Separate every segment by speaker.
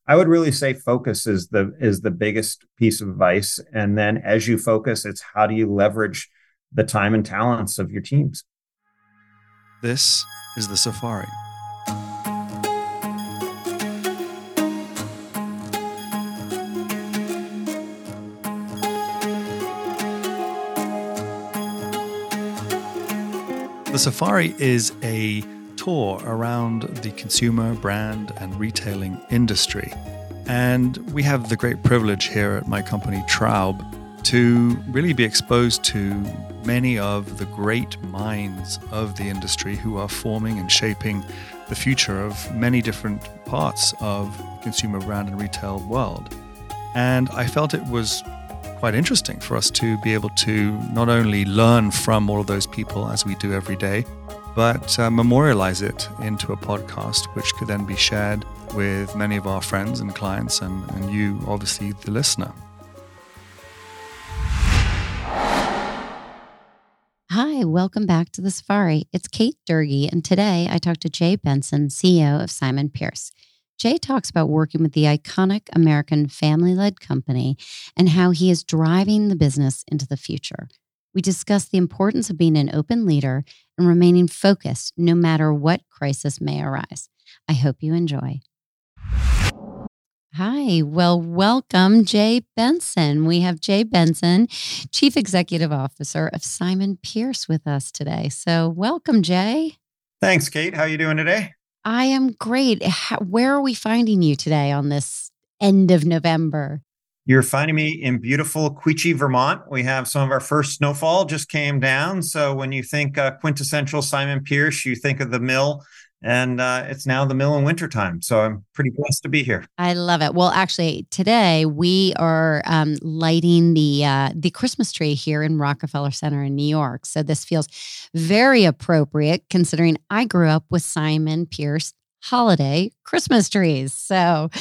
Speaker 1: I would really say focus is the biggest piece of advice. And then as you focus, it's how do you leverage the time and talents of your teams?
Speaker 2: This is The Safari. The Safari is a tour around the consumer, brand, and retailing industry. And we have the great privilege here at my company, Traub, to really be exposed to many of the great minds of the industry who are forming and shaping the future of many different parts of the consumer, brand, and retail world. And I felt it was quite interesting for us to be able to not only learn from all of those people as we do every day, but memorialize it into a podcast, which could then be shared with many of our friends and clients and you, obviously, the listener.
Speaker 3: Hi, welcome back to The Safari. It's Kate Durgee, and today I talked to Jay Benson, CEO of Simon Pierce. Jay talks about working with the iconic American family-led company and how he is driving the business into the future. We discuss the importance of being an open leader and remaining focused no matter what crisis may arise. I hope you enjoy. Hi, well, welcome, Jay Benson. We have Jay Benson, Chief Executive Officer of Simon Pierce with us today. So welcome, Jay.
Speaker 1: Thanks, Kate. How are you doing today?
Speaker 3: I am great. Where are we finding you today on this end of November?
Speaker 1: You're finding me in beautiful Quechee, Vermont. We have some of our first snowfall just came down. So when you think quintessential Simon Pierce, you think of the mill, and it's now the mill in wintertime. So I'm pretty blessed to be here.
Speaker 3: I love it. Well, actually, today we are lighting the Christmas tree here in Rockefeller Center in New York. So this feels very appropriate considering I grew up with Simon Pierce holiday Christmas trees. So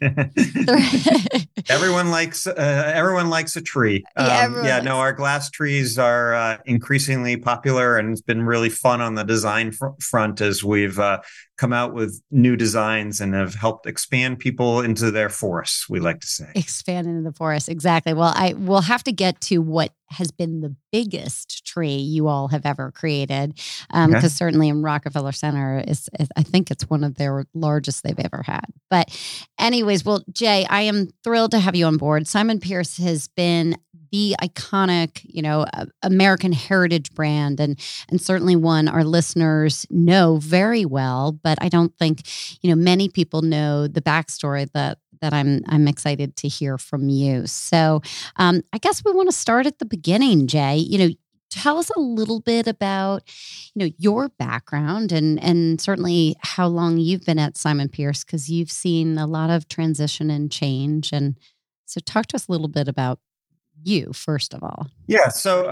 Speaker 1: everyone likes a tree. Our glass trees are increasingly popular, and it's been really fun on the design front as we've come out with new designs and have helped expand people into their forests, we like to say.
Speaker 3: Expand into the forest, exactly. Well, I will have to get to what has been the biggest tree you all have ever created, because certainly in Rockefeller Center, I think it's one of their largest they've ever had. But anyways, well, Jay, I am thrilled to have you on board. Simon Pierce has been the iconic, American heritage brand, and certainly one our listeners know very well. But I don't think, many people know the backstory that I'm excited to hear from you. So I guess we want to start at the beginning, Jay. Tell us a little bit about, your background and certainly how long you've been at Simon Pierce, because you've seen a lot of transition and change. And so talk to us a little bit about you, first of all.
Speaker 1: Yeah. So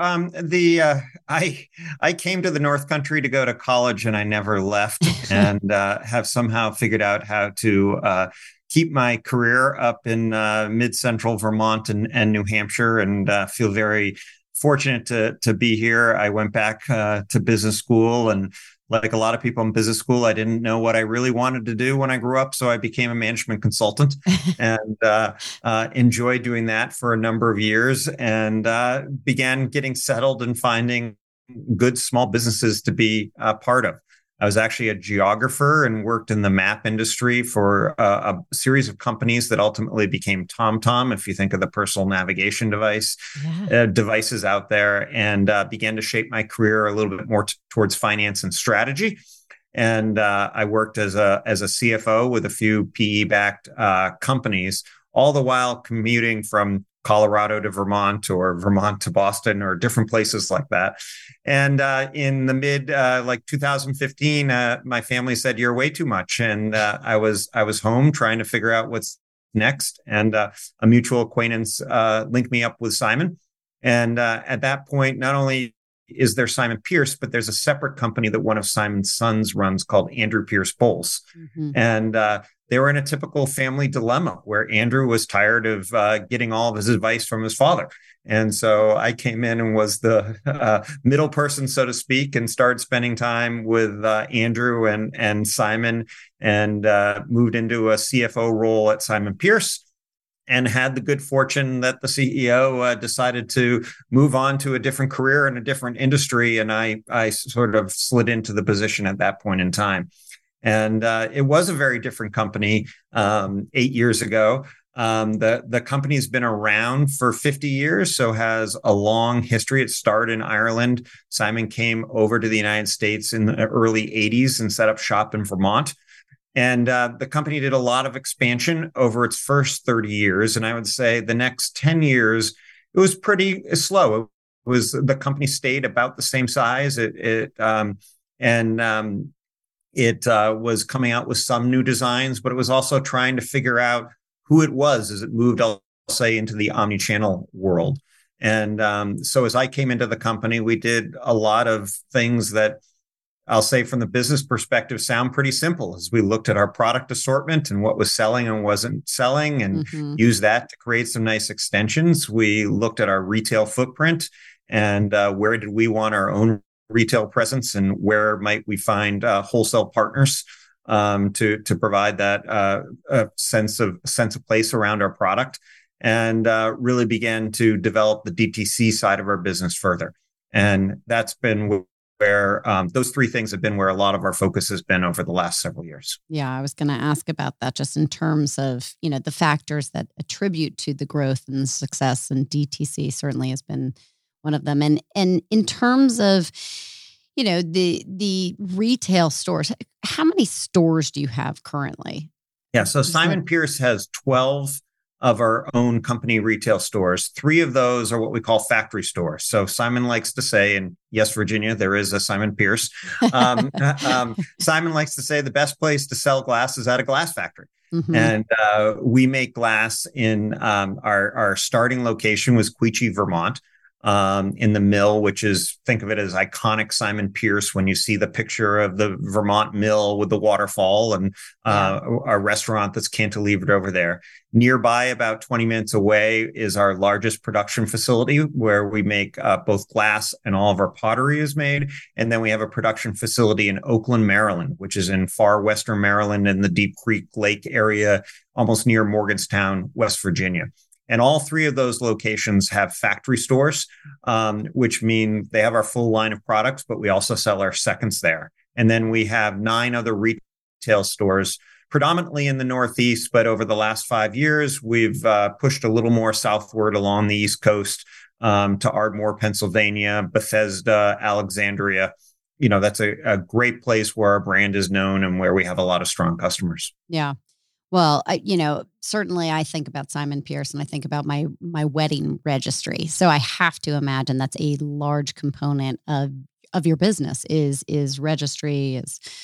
Speaker 1: I came to the North Country to go to college, and I never left, and have somehow figured out how to keep my career up in mid-central Vermont and New Hampshire, and feel very fortunate to be here. I went back to business school, and like a lot of people in business school, I didn't know what I really wanted to do when I grew up. So I became a management consultant and enjoyed doing that for a number of years, and began getting settled and finding good small businesses to be a part of. I was actually a geographer and worked in the map industry for a series of companies that ultimately became TomTom, if you think of the personal navigation devices out there, and began to shape my career a little bit more towards finance and strategy. And I worked as a CFO with a few PE-backed companies, all the while commuting from Colorado to Vermont, or Vermont to Boston, or different places like that. And in the mid 2015, my family said, "You're way too much." And I was home trying to figure out what's next. And a mutual acquaintance linked me up with Simon. And at that point, not only is there Simon Pierce, but there's a separate company that one of Simon's sons runs called Andrew Pierce Bowles. Mm-hmm. And they were in a typical family dilemma where Andrew was tired of getting all of his advice from his father. And so I came in and was the middle person, so to speak, and started spending time with Andrew and Simon, and moved into a CFO role at Simon Pearce, and had the good fortune that the CEO decided to move on to a different career in a different industry. And I sort of slid into the position at that point in time. And it was a very different company 8 years ago. The company's been around for 50 years, so has a long history. It started in Ireland. Simon came over to the United States in the early 80s and set up shop in Vermont. And the company did a lot of expansion over its first 30 years. And I would say the next 10 years, it was pretty slow. The company stayed about the same size. It was coming out with some new designs, but it was also trying to figure out who it was as it moved, I'll say, into the omni-channel world. And so as I came into the company, we did a lot of things that I'll say from the business perspective sound pretty simple, as we looked at our product assortment and what was selling and wasn't selling, and used that to create some nice extensions. We looked at our retail footprint and where did we want our own retail presence, and where might we find wholesale partners to provide that sense of place around our product, and really began to develop the DTC side of our business further. And that's been where those three things have been where a lot of our focus has been over the last several years.
Speaker 3: Yeah, I was going to ask about that, just in terms of, the factors that attribute to the growth and the success, and DTC certainly has been one of them. And in terms of, the retail stores, how many stores do you have currently?
Speaker 1: Yeah, so Simon Pearce has 12 of our own company retail stores. 3 of those are what we call factory stores. So Simon likes to say, and yes, Virginia, there is a Simon Pearce. Simon likes to say the best place to sell glass is at a glass factory. And we make glass in our starting location was Quechee, Vermont. In the mill, which is, think of it as iconic Simon Pearce when you see the picture of the Vermont mill with the waterfall, and our restaurant that's cantilevered over there. Nearby, about 20 minutes away, is our largest production facility where we make both glass and all of our pottery is made. And then we have a production facility in Oakland, Maryland, which is in far western Maryland in the Deep Creek Lake area, almost near Morgantown, West Virginia. And all 3 of those locations have factory stores, which mean they have our full line of products, but we also sell our seconds there. And then we have 9 other retail stores, predominantly in the Northeast. But over the last 5 years, we've pushed a little more southward along the East Coast to Ardmore, Pennsylvania, Bethesda, Alexandria. That's a great place where our brand is known and where we have a lot of strong customers.
Speaker 3: Yeah. Well, certainly I think about Simon Pearce and I think about my wedding registry. So I have to imagine that's a large component of your business is registry.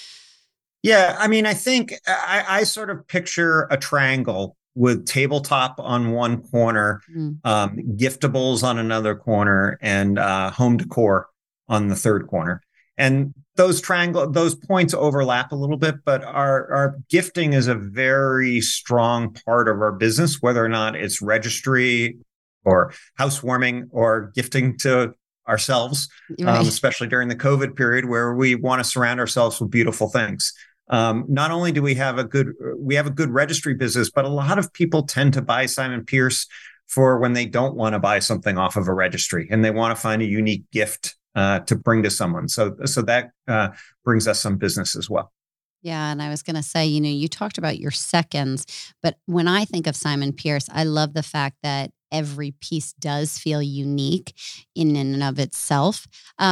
Speaker 1: Yeah, I mean, I think I sort of picture a triangle with tabletop on one corner, giftables on another corner, and home decor on the third corner. And those points overlap a little bit, but our gifting is a very strong part of our business, whether or not it's registry or housewarming or gifting to ourselves, right. Especially during the COVID period where we want to surround ourselves with beautiful things. Not only do we have a good registry business, but a lot of people tend to buy Simon Pearce for when they don't want to buy something off of a registry and they want to find a unique gift to bring to someone. So that brings us some business as well.
Speaker 3: Yeah. And I was going to say, you talked about your seconds, but when I think of Simon Pearce, I love the fact that every piece does feel unique in and of itself.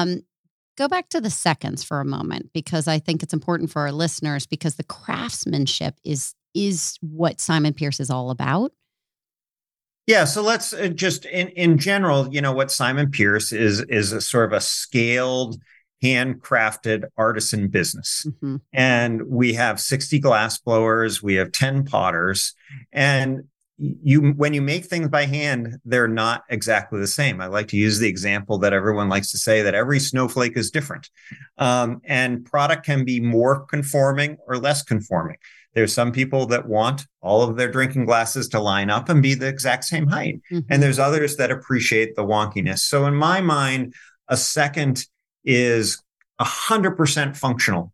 Speaker 3: Go back to the seconds for a moment, because I think it's important for our listeners, because the craftsmanship is what Simon Pearce is all about.
Speaker 1: Yeah, so let's just in general, what Simon Pearce is a sort of a scaled, handcrafted artisan business. Mm-hmm. And we have 60 glass blowers, we have 10 potters, and when you make things by hand, they're not exactly the same. I like to use the example that everyone likes to say, that every snowflake is different. And product can be more conforming or less conforming. There's some people that want all of their drinking glasses to line up and be the exact same height.
Speaker 3: Mm-hmm.
Speaker 1: And there's others that appreciate the wonkiness. So in my mind, a second is 100% functional.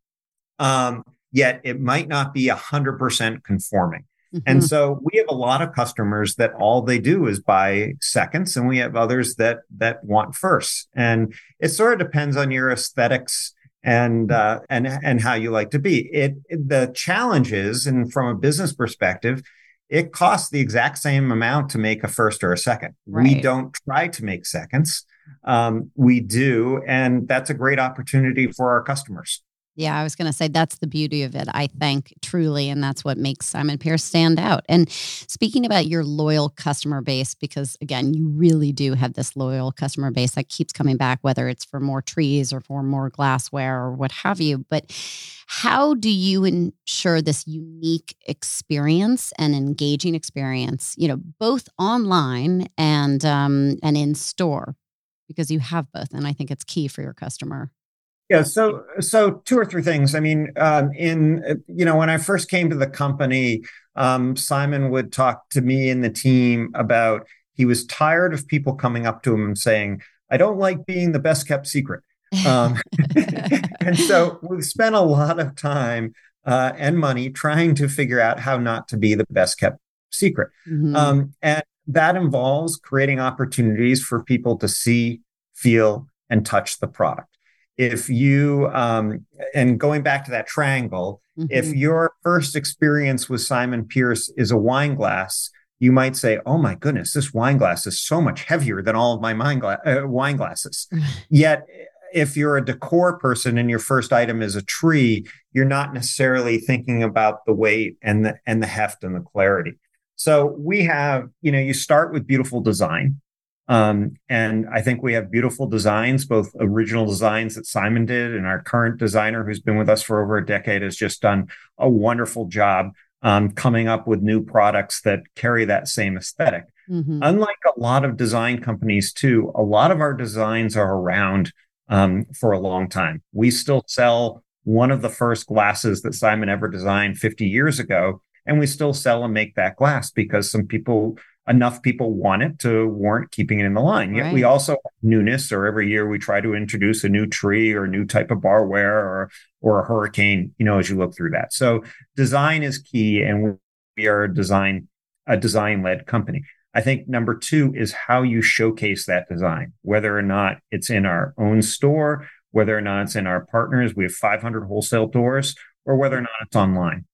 Speaker 1: Yet it might not be 100% conforming. Mm-hmm. And so we have a lot of customers that all they do is buy seconds, and we have others that want firsts. And it sort of depends on your aesthetics and how you like to be. The challenge is, and from a business perspective, it costs the exact same amount to make a first or a second.
Speaker 3: Right.
Speaker 1: We don't try to make seconds. We do, and that's a great opportunity for our customers.
Speaker 3: Yeah, I was going to say that's the beauty of it, I think, truly. And that's what makes Simon Pearce stand out. And speaking about your loyal customer base, because again, you really do have this loyal customer base that keeps coming back, whether it's for more trees or for more glassware or what have you. But how do you ensure this unique experience and engaging experience, both online and in store? Because you have both. And I think it's key for your customer.
Speaker 1: Yeah. So 2 or 3 things. I mean, when I first came to the company, Simon would talk to me and the team about, he was tired of people coming up to him and saying, I don't like being the best kept secret. And so we've spent a lot of time and money trying to figure out how not to be the best kept secret. Mm-hmm. And that involves creating opportunities for people to see, feel, and touch the product. If you, and going back to that triangle, mm-hmm. if your first experience with Simon Pearce is a wine glass, you might say, oh my goodness, this wine glass is so much heavier than all of my wine glasses. Yet, if you're a decor person and your first item is a tree, you're not necessarily thinking about the weight and the heft and the clarity. So we have, you start with beautiful design. And I think we have beautiful designs, both original designs that Simon did, and our current designer, who's been with us for over a decade, has just done a wonderful job coming up with new products that carry that same aesthetic. Mm-hmm. Unlike a lot of design companies too, a lot of our designs are around for a long time. We still sell one of the first glasses that Simon ever designed 50 years ago, and we still sell and make that glass because enough people want it to warrant keeping it in the line. Yet right. We also have newness, or every year we try to introduce a new tree or a new type of barware or a hurricane, as you look through that. So design is key, and we are a design-led company. I think number 2 is how you showcase that design, whether or not it's in our own store, whether or not it's in our partners. We have 500 wholesale doors, or whether or not it's online.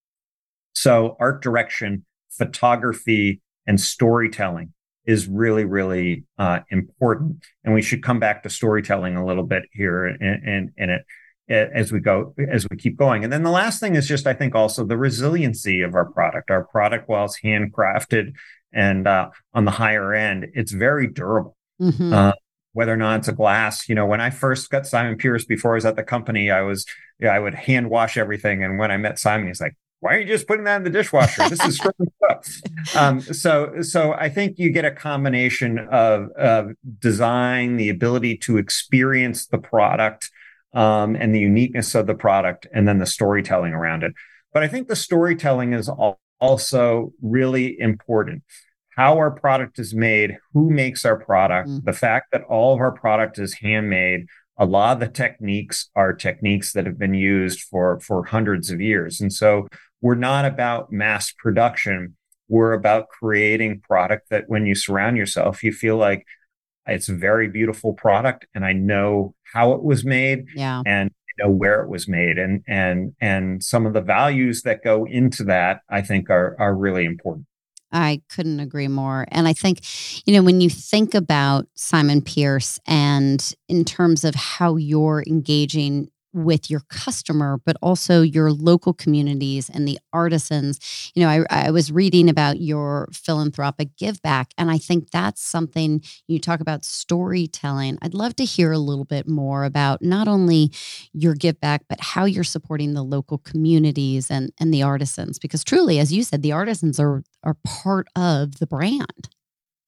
Speaker 1: So art direction, photography, and storytelling is really, really important. And we should come back to storytelling a little bit here in it as we keep going. And then the last thing is just, I think, also the resiliency of our product. Our product, while it's handcrafted and on the higher end, it's very durable. Mm-hmm. Whether or not it's a glass, when I first got Simon Pearce, before I was at the company, I would hand wash everything. And when I met Simon, he's like, why are you just putting that in the dishwasher? This is strong stuff. So I think you get a combination of design, the ability to experience the product, and the uniqueness of the product, and then the storytelling around it. But I think the storytelling is also really important. How our product is made, who makes our product, the fact that all of our product is handmade. A lot of the techniques are techniques that have been used for hundreds of years. And so we're not about mass production. We're about creating product that when you surround yourself, you feel like it's a very beautiful product, and I know how it was made, and I know where it was made. And some of the values that go into that, I think, are really important.
Speaker 3: I couldn't agree more. And I think, when you think about Simon Pearce and in terms of how you're engaging with your customer, but also your local communities and the artisans, I was reading about your philanthropic give back. And I think that's something, you talk about storytelling. I'd love to hear a little bit more about not only your give back, but how you're supporting the local communities and the artisans, because truly, as you said, the artisans are part of the brand.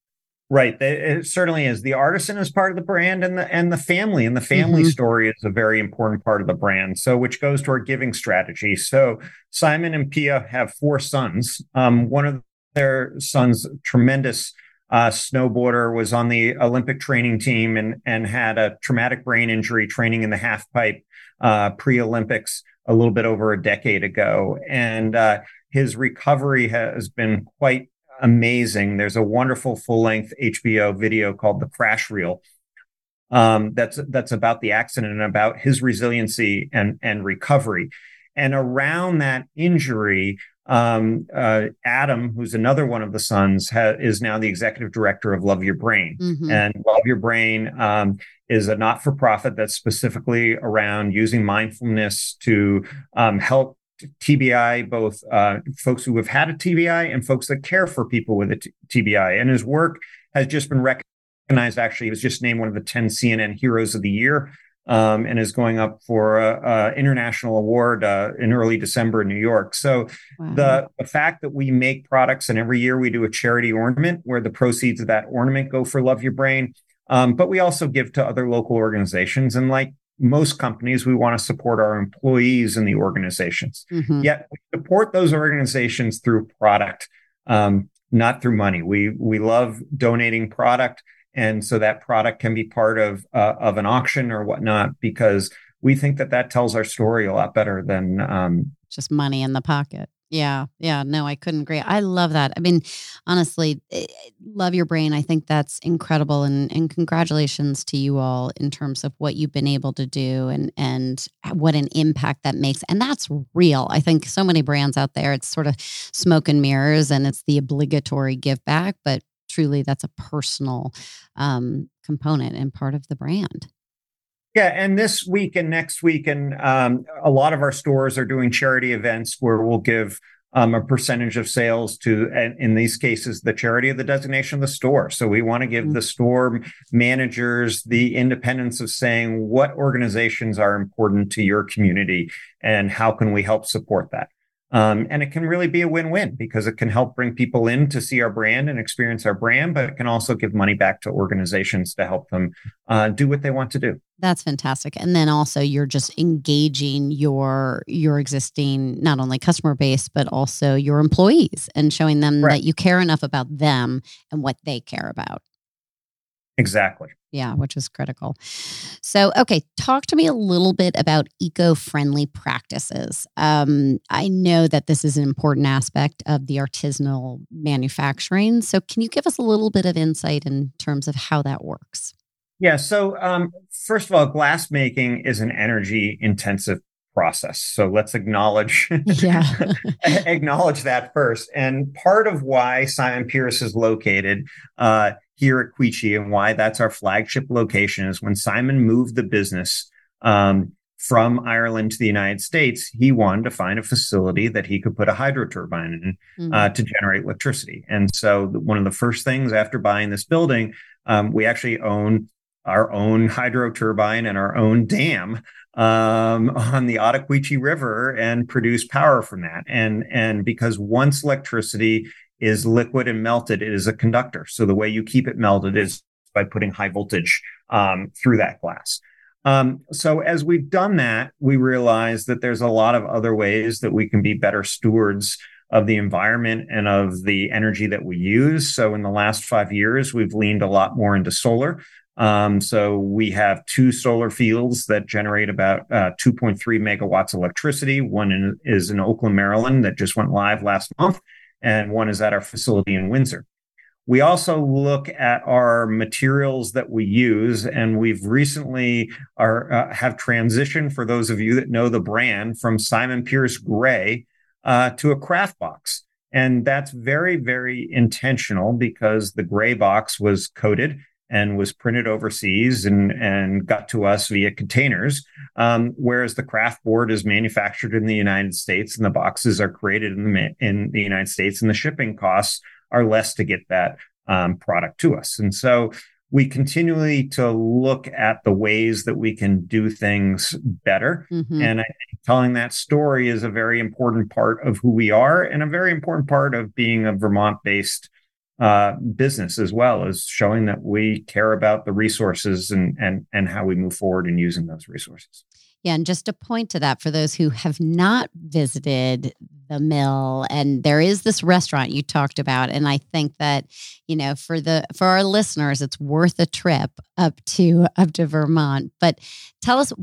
Speaker 1: Right. It certainly is. The artisan is part of the brand, and the family, and the family story is a very important part of the brand. So, which goes to our giving strategy. So Simon and Pia have 4 sons. One of their sons, tremendous snowboarder, was on the Olympic training team and had a traumatic brain injury training in the half pipe pre-Olympics a little bit over a decade ago. And his recovery has been quite amazing. There's a wonderful full-length HBO video called The Crash Reel. That's about the accident and about his resiliency and recovery. And around that injury, Adam, who's another one of the sons, is now the executive director of Love Your Brain. And Love Your Brain is a not-for-profit that's specifically around using mindfulness to help TBI, both folks who have had a TBI and folks that care for people with a TBI. And his work has just been recognized. Actually, he was just named one of the 10 CNN Heroes of the Year, and is going up for an international award in early December in New York. So the fact that we make products, and every year we do a charity ornament where the proceeds of that ornament go for Love Your Brain, but we also give to other local organizations. And like most companies, we want to support our employees in the organizations. Yet we support those organizations through product, not through money. We love donating product, and so that product can be part of an auction or whatnot, because we think that tells our story a lot better than
Speaker 3: just money in the pocket. Yeah. No, I couldn't agree. I love that. I mean, honestly, Love Your Brain. I think that's incredible. And congratulations to you all in terms of what you've been able to do and what an impact that makes. And that's real. I think so many brands out there, it's sort of smoke and mirrors and it's the obligatory give back, but truly that's a personal component and part of the brand.
Speaker 1: Yeah, and this week and next week, and a lot of our stores are doing charity events where we'll give a percentage of sales to, and in these cases, the charity of the designation of the store. So we want to give the store managers the independence of saying what organizations are important to your community and how can we help support that. And it can really be a win-win because it can help bring people in to see our brand and experience our brand, but it can also give money back to organizations to help them do what they want to do.
Speaker 3: That's fantastic. And then also you're just engaging your existing, not only customer base, but also your employees and showing them that you care enough about them and what they care about.
Speaker 1: Exactly.
Speaker 3: Yeah, which is critical. So, okay, talk to me a little bit about eco-friendly practices. I know that this is an important aspect of the artisanal manufacturing. So can you give us a little bit of insight in terms of how that works?
Speaker 1: Yeah. So first of all, glass making is an energy intensive process. So let's acknowledge that first. And part of why Simon Pearce is located here at Queechee and why that's our flagship location is when Simon moved the business from Ireland to the United States, he wanted to find a facility that he could put a hydro turbine in to generate electricity. And so one of the first things after buying this building, we actually own our own hydro turbine and our own dam on the Ottaquechee River and produce power from that. And because once electricity is liquid and melted, it is a conductor. So the way you keep it melted is by putting high voltage through that glass. So as we've done that, we realize that there's a lot of other ways that we can be better stewards of the environment and of the energy that we use. So in the last 5 years, we've leaned a lot more into solar. So we have 2 solar fields that generate about 2.3 megawatts of electricity. One is in Oakland, Maryland, that just went live last month, and one is at our facility in Windsor. We also look at our materials that we use, and we've recently have transitioned, for those of you that know the brand, from Simon Pearce Gray to a craft box. And that's very, very intentional because the gray box was coated and was printed overseas and got to us via containers, whereas the craft board is manufactured in the United States and the boxes are created in the United States, and the shipping costs are less to get that product to us. And so we continually to look at the ways that we can do things better. And I think telling that story is a very important part of who we are and a very important part of being a Vermont-based business, as well as showing that we care about the resources and how we move forward in using those resources.
Speaker 3: Yeah, and just to point to that for those who have not visited the mill, and there is this restaurant you talked about, and I think that for our listeners, it's worth a trip up to Vermont. But tell us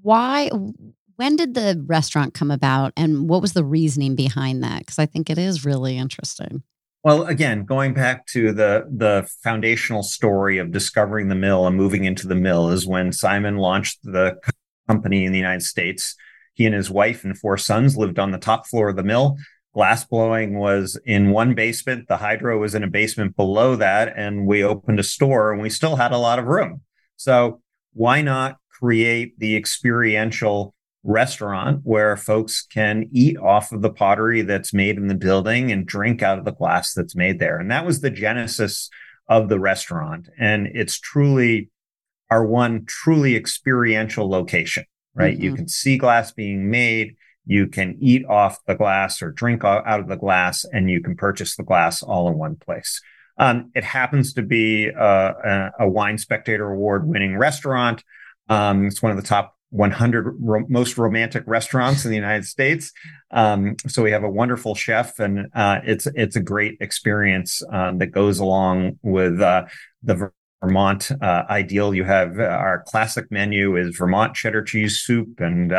Speaker 3: when did the restaurant come about, and what was the reasoning behind that? Because I think it is really interesting.
Speaker 1: Well, again, going back to the foundational story of discovering the mill and moving into the mill is when Simon launched the company in the United States. He and his wife and 4 sons lived on the top floor of the mill. Glass blowing was in one basement. The hydro was in a basement below that. And we opened a store and we still had a lot of room. So why not create the experiential restaurant where folks can eat off of the pottery that's made in the building and drink out of the glass that's made there? And that was the genesis of the restaurant. And it's truly our one truly experiential location, right? Mm-hmm. You can see glass being made, you can eat off the glass or drink out of the glass, and you can purchase the glass all in one place. It happens to be a Wine Spectator Award-winning restaurant. It's one of the top 100 most romantic restaurants in the United States. So we have a wonderful chef, and it's a great experience that goes along with the Vermont ideal. You have our classic menu is Vermont cheddar cheese soup and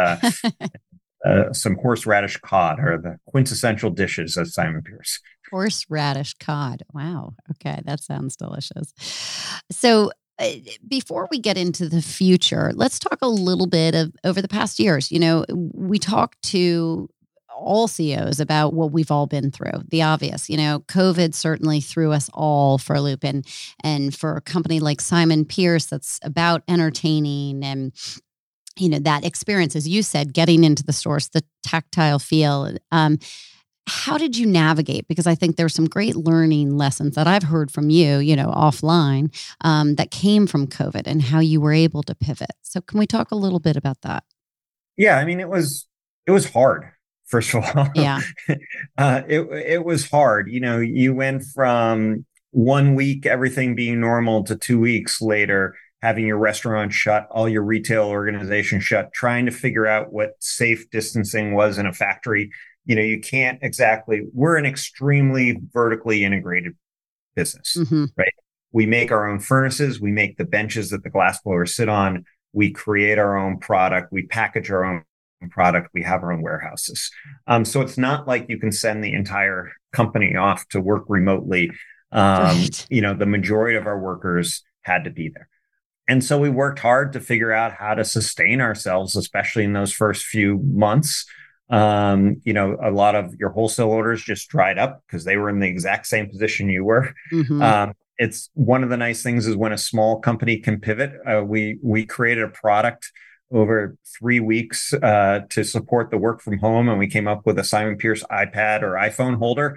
Speaker 1: some horseradish cod are the quintessential dishes of Simon Pearce.
Speaker 3: Horseradish cod. Wow. Okay. That sounds delicious. So before we get into the future, let's talk a little bit of over the past years. We talked to all CEOs about what we've all been through. The obvious, COVID certainly threw us all for a loop. And for a company like Simon Pearce, that's about entertaining and, that experience, as you said, getting into the stores, the tactile feel. How did you navigate? Because I think there's some great learning lessons that I've heard from you, offline, that came from COVID and how you were able to pivot. So can we talk a little bit about that?
Speaker 1: Yeah, I mean, it was hard. First of all,
Speaker 3: yeah,
Speaker 1: it was hard. You went from 1 week, everything being normal, to 2 weeks later, having your restaurant shut, all your retail organization shut, trying to figure out what safe distancing was in a factory. You can't exactly, we're an extremely vertically integrated business, mm-hmm. right? We make our own furnaces. We make the benches that the glass blowers sit on. We create our own product. We package our own product. We have our own warehouses. So it's not like you can send the entire company off to work remotely.
Speaker 3: Right.
Speaker 1: The majority of our workers had to be there. And so we worked hard to figure out how to sustain ourselves, especially in those first few months. A lot of your wholesale orders just dried up because they were in the exact same position you were. Mm-hmm. It's one of the nice things is when a small company can pivot. We created a product over 3 weeks to support the work from home, and we came up with a Simon Pearce iPad or iPhone holder,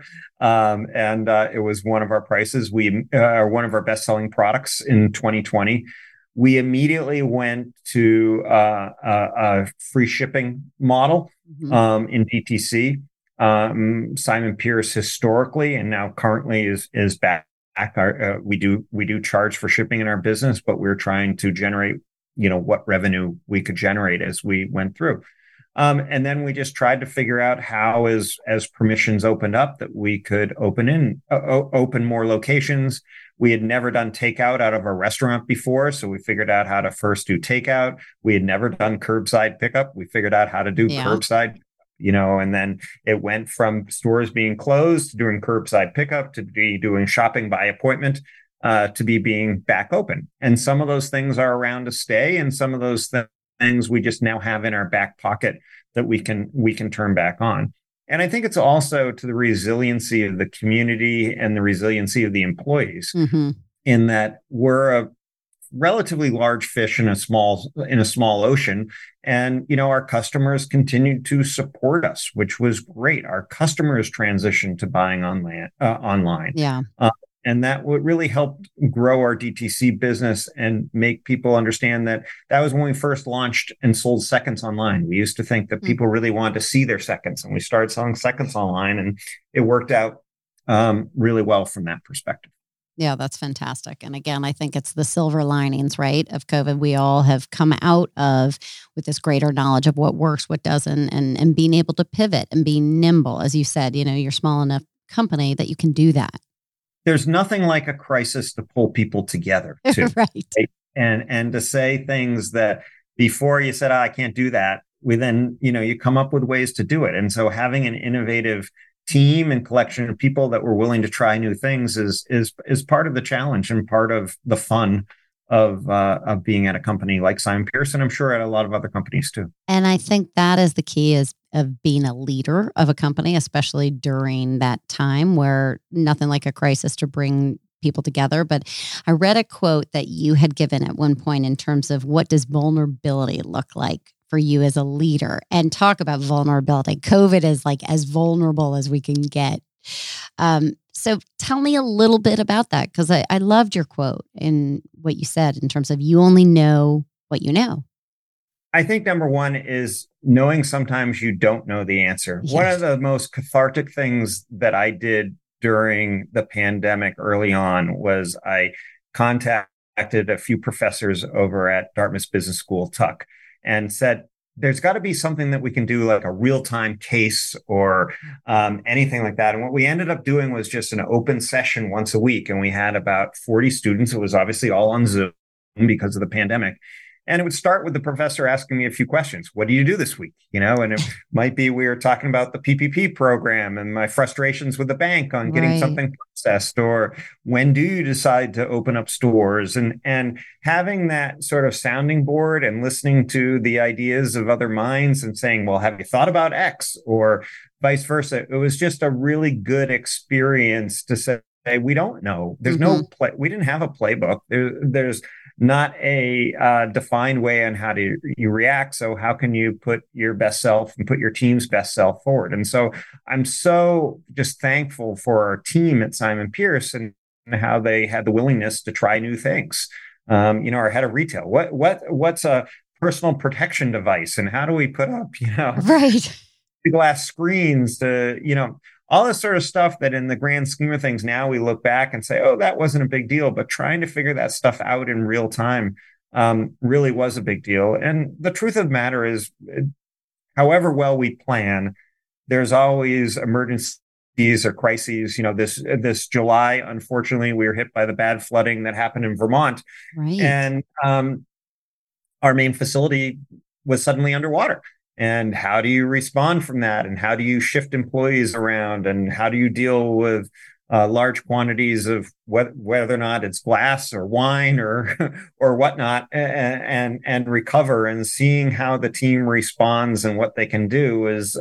Speaker 1: and it was one of our prices. We are one of our best-selling products in 2020. We immediately went to a free shipping model in DTC. Simon Pearce historically and now currently is back. We do charge for shipping in our business, but we're trying to generate what revenue we could generate as we went through. And then we just tried to figure out how, as permissions opened up, that we could open more locations. We had never done takeout out of a restaurant before, so we figured out how to first do takeout. We had never done curbside pickup. We figured out how to do curbside, and then it went from stores being closed to doing curbside pickup to be doing shopping by appointment. To be being back open. And some of those things are around to stay. And some of those things we just now have in our back pocket that we can turn back on. And I think it's also to the resiliency of the community and the resiliency of the employees, mm-hmm. in that we're a relatively large fish in a small ocean. And, our customers continued to support us, which was great. Our customers transitioned to buying online.
Speaker 3: Yeah.
Speaker 1: And that would really help grow our DTC business and make people understand that was when we first launched and sold seconds online. We used to think that people really wanted to see their seconds, and we started selling seconds online, and it worked out really well from that perspective.
Speaker 3: Yeah, that's fantastic. And again, I think it's the silver linings, right, of COVID. We all have come out of with this greater knowledge of what works, what doesn't, and being able to pivot and be nimble. As you said, you're small enough company that you can do that.
Speaker 1: There's nothing like a crisis to pull people together, too.
Speaker 3: Right.
Speaker 1: And to say things that before you said, I can't do that, then, you come up with ways to do it. And so having an innovative team and collection of people that were willing to try new things is part of the challenge and part of the fun of being at a company like Simon Pearce, and I'm sure at a lot of other companies too.
Speaker 3: And I think that is the key of being a leader of a company, especially during that time where nothing like a crisis to bring people together. But I read a quote that you had given at one point in terms of what does vulnerability look like for you as a leader, and talk about vulnerability. COVID is like as vulnerable as we can get. So tell me a little bit about that, because I loved your quote and what you said in terms of you only know what you know.
Speaker 1: I think number one is knowing sometimes you don't know the answer. Yes. One of the most cathartic things that I did during the pandemic early on was I contacted a few professors over at Dartmouth Business School, Tuck, and said, there's got to be something that we can do, like a real-time case or anything like that. And what we ended up doing was just an open session once a week. And we had about 40 students. It was obviously all on Zoom because of the pandemic. And it would start with the professor asking me a few questions. What do you do this week? And it might be we were talking about the PPP program and my frustrations with the bank on getting something processed, or when do you decide to open up stores? And having that sort of sounding board and listening to the ideas of other minds and saying, well, have you thought about X, or vice versa? It was just a really good experience to say, we don't know. There's no play. We didn't have a playbook. There's not a defined way on how to you react. So how can you put your best self and put your team's best self forward? And so I'm so just thankful for our team at Simon Pearce and how they had the willingness to try new things. Our head of retail, what's a personal protection device, and how do we put up, glass screens to, all this sort of stuff that in the grand scheme of things, now we look back and say, oh, that wasn't a big deal. But trying to figure that stuff out in real time really was a big deal. And the truth of the matter is, however well we plan, there's always emergencies or crises. This July, unfortunately, we were hit by the bad flooding that happened in Vermont.
Speaker 3: Right.
Speaker 1: And our main facility was suddenly underwater. And how do you respond from that? And how do you shift employees around? And how do you deal with large quantities of whether or not it's glass or wine or whatnot, and recover? And seeing how the team responds and what they can do is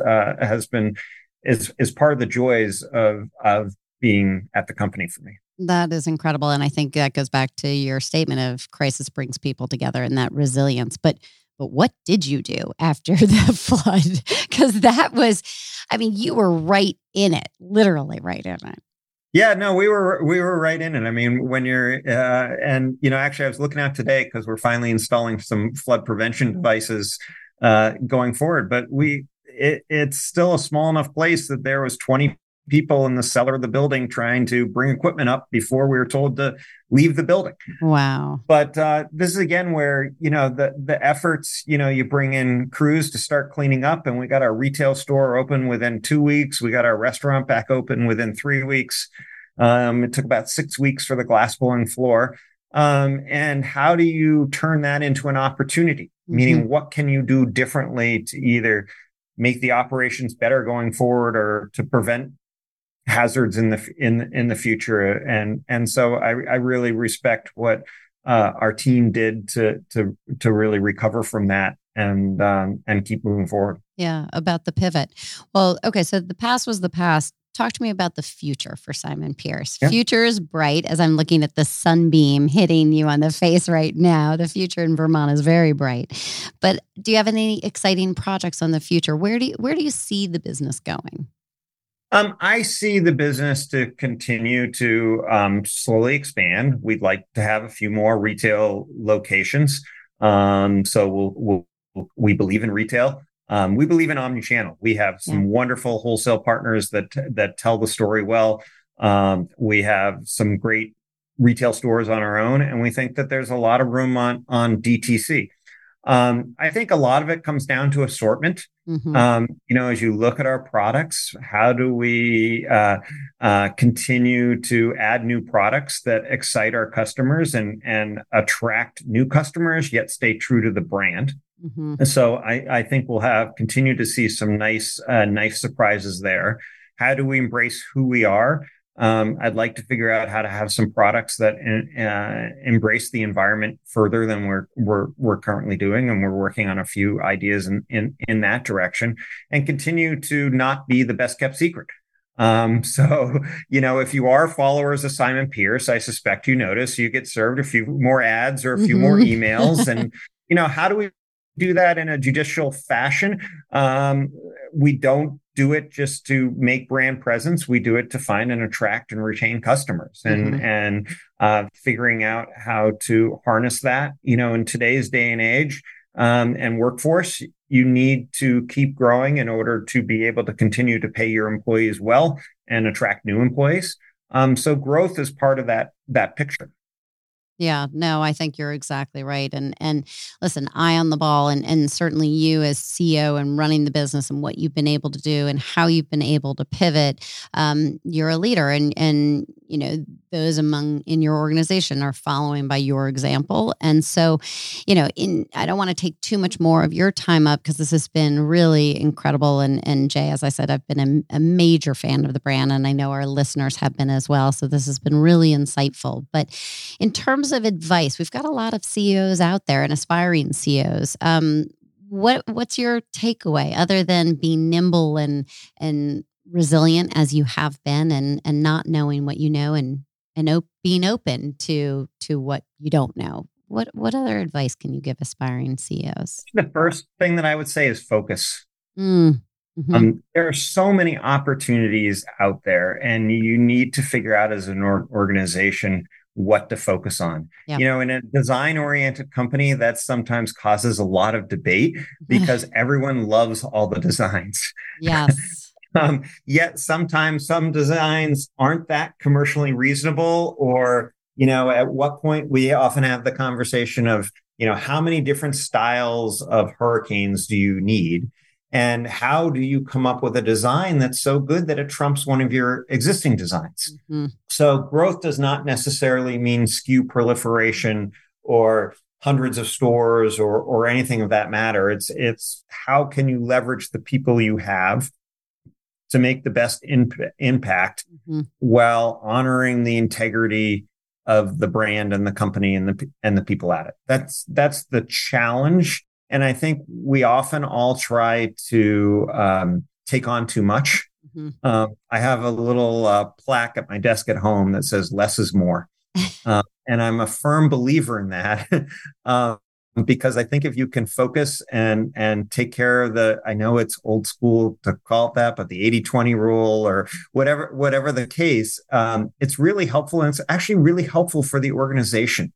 Speaker 1: part of the joys of being at the company for me.
Speaker 3: That is incredible. And I think that goes back to your statement of crisis brings people together and that resilience. But what did you do after the flood? Because that was, you were right in it, literally right in it.
Speaker 1: Yeah, no, we were right in it. When you're, actually I was looking out today because we're finally installing some flood prevention devices going forward. But it's still a small enough place that there was 20 people in the cellar of the building trying to bring equipment up before we were told to leave the building.
Speaker 3: Wow.
Speaker 1: But this is again where, the efforts, you bring in crews to start cleaning up, and we got our retail store open within 2 weeks. We got our restaurant back open within 3 weeks. It took about 6 weeks for the glass blowing floor. And how do you turn that into an opportunity? Meaning, what can you do differently to either make the operations better going forward or to prevent hazards in the future? And so I really respect what our team did to really recover from that and keep moving forward.
Speaker 3: Yeah, about the pivot. Well, okay, so the past was the past. Talk to me about the future for Simon Pearce. Yeah. Future is bright, as I'm looking at the sunbeam hitting you on the face right now. The future in Vermont is very bright. But do you have any exciting projects on the future? Where do you see the business going?
Speaker 1: I see the business to continue to slowly expand. We'd like to have a few more retail locations. So we believe in retail. We believe in omnichannel. We have some wonderful wholesale partners that tell the story well. We have some great retail stores on our own, and we think that there's a lot of room on DTC. I think a lot of it comes down to assortment. As you look at our products, how do we continue to add new products that excite our customers and attract new customers, yet stay true to the brand? So I think we'll continue to see some nice surprises there. How do we embrace who we are? I'd like to figure out how to have some products that embrace the environment further than we're currently doing, and we're working on a few ideas in that direction, and continue to not be the best kept secret. If you are followers of Simon Pierce, I suspect you notice you get served a few more ads or a few more emails, and how do we do that in a judicial fashion? We don't do it just to make brand presence. We do it to find and attract and retain customers, and figuring out how to harness that. In today's day and age and workforce, you need to keep growing in order to be able to continue to pay your employees well and attract new employees. So growth is part of that picture.
Speaker 3: Yeah, no, I think you're exactly right. And listen, eye on the ball, and certainly you as CEO and running the business and what you've been able to do and how you've been able to pivot. You're a leader, and those in your organization are following by your example. And so, I don't want to take too much more of your time up, because this has been really incredible. And Jay, as I said, I've been a major fan of the brand, and I know our listeners have been as well. So this has been really insightful. But in terms of advice, we've got a lot of CEOs out there and aspiring CEOs. What's your takeaway, other than being nimble and resilient as you have been, and not knowing what you know, and being open to what you don't know? What other advice can you give aspiring CEOs?
Speaker 1: The first thing that I would say is focus. There are so many opportunities out there, and you need to figure out as an organization what to focus on. Yep. In a design-oriented company, that sometimes causes a lot of debate because everyone loves all the designs.
Speaker 3: Yes.
Speaker 1: Yet sometimes some designs aren't that commercially reasonable, or, at what point we often have the conversation of, how many different styles of hurricanes do you need? And how do you come up with a design that's so good that it trumps one of your existing designs? So growth does not necessarily mean SKU proliferation or hundreds of stores or anything of that matter. It's how can you leverage the people you have to make the best impact while honoring the integrity of the brand and the company and the people at it. That's the challenge. And I think we often all try to take on too much. I have a little plaque at my desk at home that says less is more. And I'm a firm believer in that because I think if you can focus and take care of I know it's old school to call it that, but the 80-20 rule or whatever the case, it's really helpful. And it's actually really helpful for the organization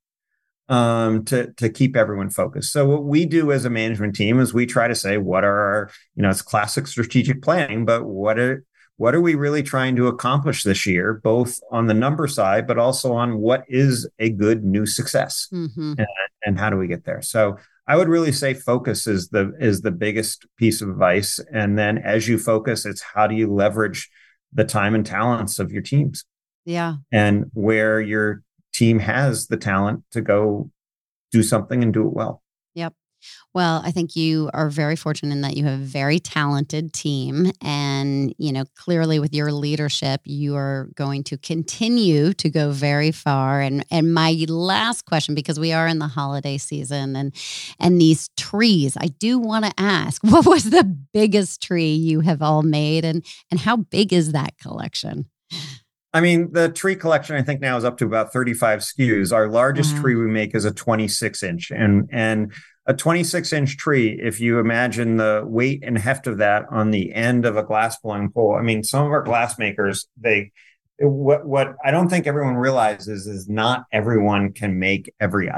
Speaker 1: to keep everyone focused. So what we do as a management team is we try to say, what are our, it's classic strategic planning, but what are we really trying to accomplish this year, both on the number side, but also on what is a good new success and how do we get there? So I would really say focus is the biggest piece of advice. And then as you focus, it's how do you leverage the time and talents of your teams?
Speaker 3: Yeah.
Speaker 1: And where your team has the talent to go do something and do it well.
Speaker 3: Yep. Well, I think you are very fortunate in that you have a very talented team, and, clearly with your leadership, you are going to continue to go very far. And my last question, because we are in the holiday season and these trees, I do want to ask, what was the biggest tree you have all made, and how big is that collection?
Speaker 1: I mean, the tree collection, I think now is up to about 35 SKUs. Our largest tree we make is a 26-inch. And a 26-inch tree, if you imagine the weight and heft of that on the end of a glass blowing pole. I mean, some of our glass makers, what I don't think everyone realizes is not everyone can make every item.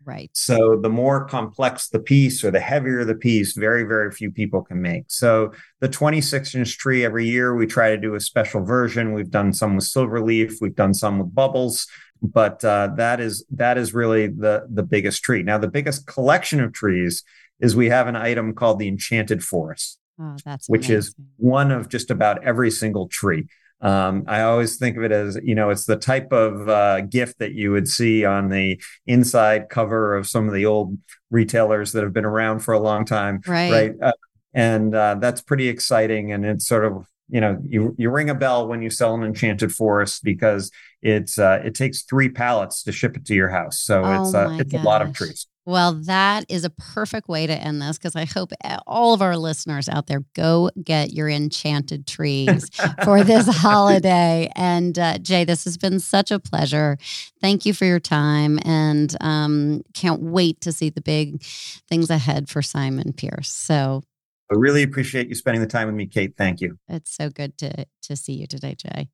Speaker 3: Right.
Speaker 1: So the more complex the piece or the heavier the piece, very, very few people can make. So the 26-inch tree, every year we try to do a special version. We've done some with silver leaf. We've done some with bubbles. But that is really the biggest tree. Now, the biggest collection of trees is we have an item called the Enchanted Forest, which is one of just about every single tree. I always think of it as, it's the type of gift that you would see on the inside cover of some of the old retailers that have been around for a long time.
Speaker 3: Right.
Speaker 1: And that's pretty exciting. And it's sort of, you ring a bell when you sell an Enchanted Forest because it takes 3 pallets to ship it to your house. So it's a lot of trees.
Speaker 3: Well, that is a perfect way to end this because I hope all of our listeners out there go get your enchanted trees for this holiday. And Jay, this has been such a pleasure. Thank you for your time, and can't wait to see the big things ahead for Simon Pearce. So
Speaker 1: I really appreciate you spending the time with me, Kate. Thank you.
Speaker 3: It's so good to see you today, Jay.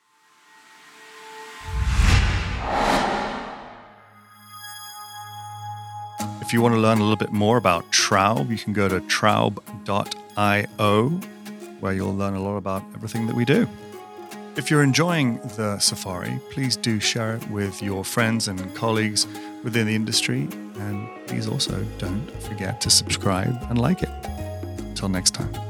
Speaker 2: If you want to learn a little bit more about Traub, you can go to traub.io, where you'll learn a lot about everything that we do. If you're enjoying the safari, please do share it with your friends and colleagues within the industry. And please also don't forget to subscribe and like it. Until next time.